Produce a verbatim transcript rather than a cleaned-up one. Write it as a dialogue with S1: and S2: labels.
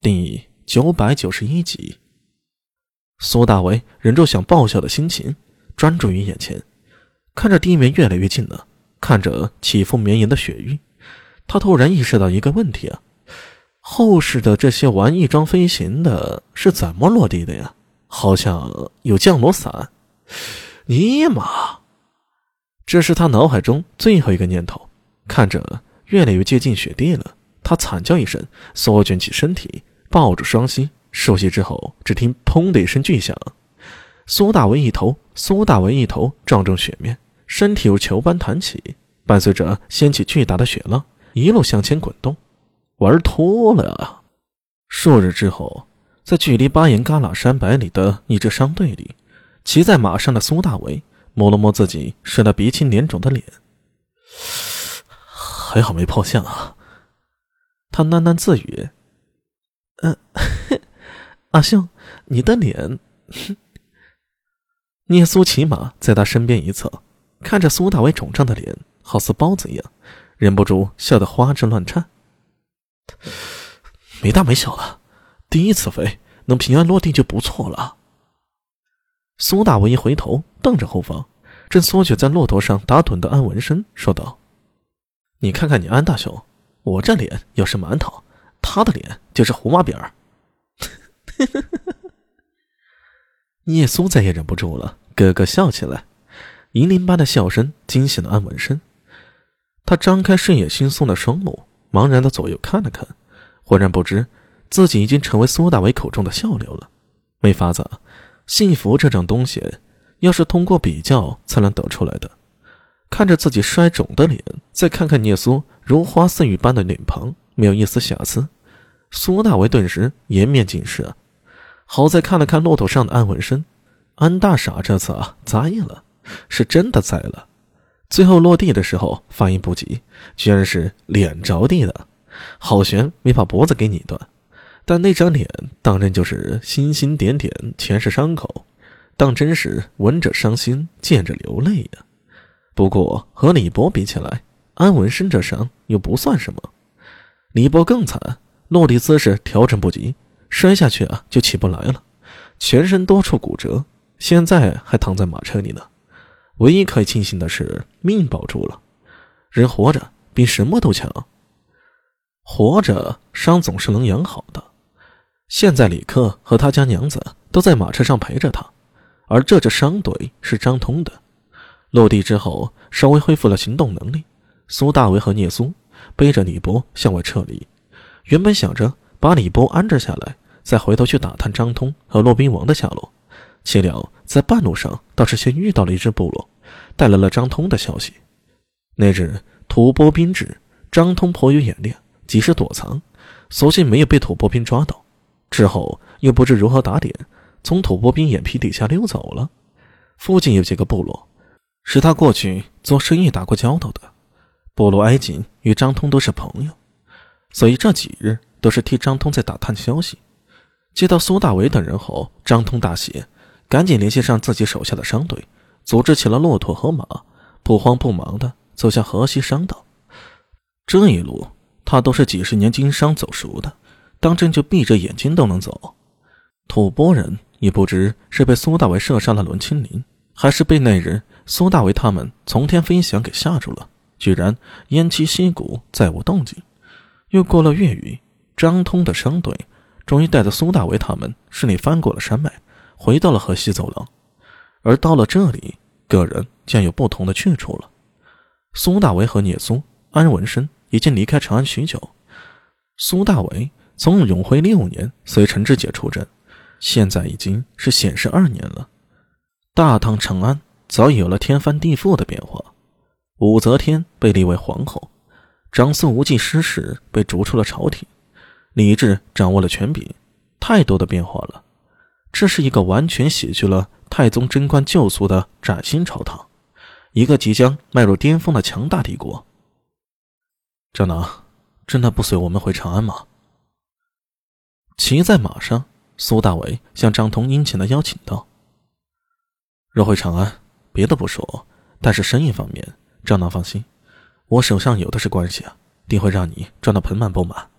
S1: 第九百九十一集。苏大为忍住想爆笑的心情，专注于眼前，看着地面越来越近了，看着起伏绵延的雪域，他突然意识到一个问题啊，后世的这些玩翼装飞行的是怎么落地的呀？好像有降落伞。尼玛！这是他脑海中最后一个念头。看着越来越接近雪地了，他惨叫一声，缩卷起身体，抱住双膝，收息之后，只听砰的一声巨响，苏大为一头苏大为一头撞中雪面，身体如球般弹起，伴随着掀起巨大的雪浪，一路向前滚动。玩脱了啊！数日之后，在距离巴颜旮旯山百里的一支商队里，骑在马上的苏大为摸了摸自己睡得鼻青脸肿的脸，还好没破相啊。他喃喃自语：嗯、呃，阿兄，你的脸。聂苏骑马在他身边一侧，看着苏大为肿胀的脸，好似包子一样，忍不住笑得花枝乱颤。没大没小了，第一次飞能平安落地就不错了。苏大为一回头，瞪着后方正缩卷在骆驼上打盹的安文生，说道：你看看你安大兄，我这脸要是馒头，他的脸就是胡麻饼儿。聂苏再也忍不住了，咯咯笑起来，银铃般的笑声惊醒了安文生。他张开睡眼惺忪的双目，茫然的左右看了看，忽然不知自己已经成为苏大为口中的笑料了。没法子，幸福这种东西要是通过比较才能得出来的。看着自己衰肿的脸，再看看聂苏如花似玉般的脸庞，没有一丝瑕疵，苏大为顿时颜面尽失啊！好在看了看骆驼上的安文生，安大傻这次啊栽了，是真的栽了。最后落地的时候反应不及，居然是脸着地的，好悬没把脖子给拧断，但那张脸当真就是星星点点全是伤口，当真是闻者伤心，见者流泪呀。不过和李博比起来，安文生这伤又不算什么。李博更惨，落地姿势调整不及，摔下去啊就起不来了，全身多处骨折，现在还躺在马车里呢。唯一可以庆幸的是命保住了，人活着比什么都强。活着伤总是能养好的。现在李克和他家娘子都在马车上陪着他，而这支商队是张通的。落地之后稍微恢复了行动能力，苏大为和聂苏背着李波向外撤离，原本想着把李波安置下来，再回头去打探张通和骆宾王的下落，岂料在半路上倒是先遇到了一支部落，带来了张通的消息。那日吐蕃兵至，张通颇有眼力，及时躲藏，所幸没有被吐蕃兵抓到，之后又不知如何打点，从吐蕃兵眼皮底下溜走了。附近有几个部落是他过去做生意打过交道的，部落挨近与张通都是朋友，所以这几日都是替张通在打探消息。接到苏大为等人后，张通大喜，赶紧联系上自己手下的商队，组织起了骆驼和马，不慌不忙地走向河西商道。这一路他都是几十年经商走熟的，当真就闭着眼睛都能走。吐蕃人也不知是被苏大为射杀了轮清林，还是被那日苏大为他们从天飞翔给吓住了，居然偃旗息鼓，再无动静。又过了月余，张通的商队终于带着苏大为他们顺利翻过了山脉，回到了河西走廊。而到了这里，个人将有不同的去处了。苏大为和聂苏、安文生已经离开长安许久。苏大为从永徽六年随陈知节出征，现在已经是显示二年了。大唐长安早已有了天翻地覆的变化，武则天被立为皇后，长孙无忌失势被逐出了朝廷，李治掌握了权柄，太多的变化了。这是一个完全洗去了太宗贞观旧俗的崭新朝堂，一个即将迈入巅峰的强大帝国。张囊，真的不随我们回长安吗？骑在马上，苏大为向张通殷勤地邀请道：若回长安，别的不说，但是生意方面，张囊放心，我手上有的是关系啊，定会让你赚得盆满钵满。